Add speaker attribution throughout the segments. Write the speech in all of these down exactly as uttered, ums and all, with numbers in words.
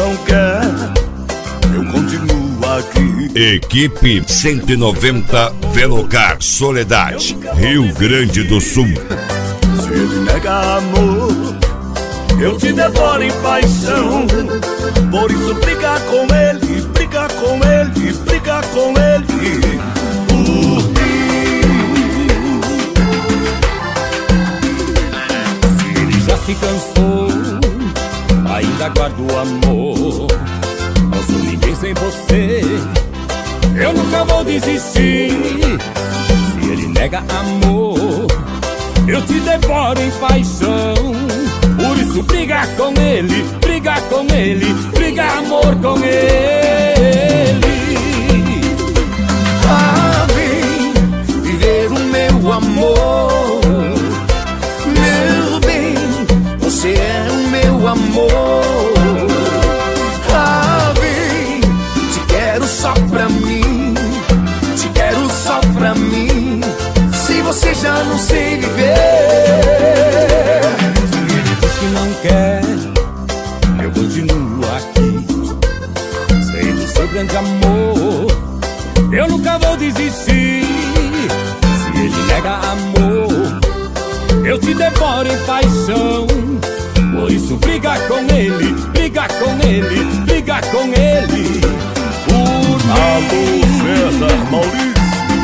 Speaker 1: não quer, eu continuo aqui.
Speaker 2: Equipe cento e noventa Velocar Soledade, Rio Grande do Sul.
Speaker 1: Se ele nega amor, eu te devoro em paixão. Por isso briga com ele, briga com ele, briga com ele. Por mim.
Speaker 3: Se ele já se cansou, ainda guardo o amor. Não sou ninguém sem você, eu nunca vou desistir. Se ele nega amor, eu te devoro em paixão. Por isso briga com ele, briga com ele, briga amor com ele.
Speaker 4: Ah, vem viver o meu amor. Meu bem, você é o meu amor. Ah, vem, te quero só pra mim, te quero só pra mim. Se você já não sei viver.
Speaker 3: Se não quer, eu continuo aqui. Sei do seu grande amor, eu nunca vou desistir. Se ele nega amor, eu te devoro em paixão. Por isso briga com ele, briga com ele, briga com ele. Por
Speaker 1: Alô, César Maurício.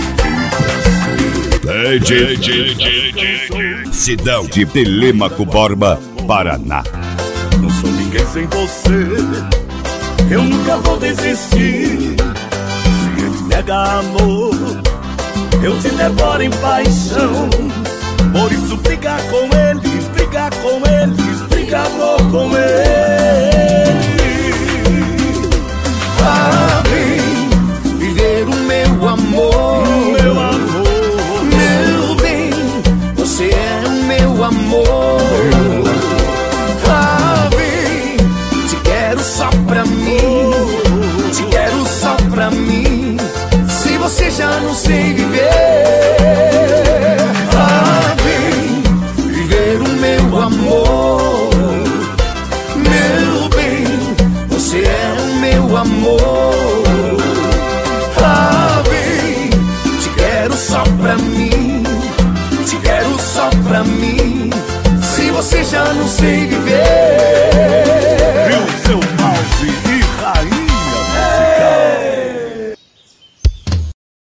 Speaker 2: D J Sidão de Telêmaco Borba, Paraná.
Speaker 1: Não sou ninguém sem você, eu nunca vou desistir. Se ele nega amor, eu te devoro em paixão. Por isso briga com ele, briga com ele, briga amor com ele.
Speaker 4: Ah, vem viver o meu amor.
Speaker 1: Meu amor,
Speaker 4: meu bem, você é o meu amor. Ah, vem, te quero só pra mim, te quero só pra mim. Se você já não sei viver. Ah, vem viver o meu amor. Meu bem, você é o meu amor. Ah, vem, te quero só pra mim, te quero só pra mim. Se você já não sei viver.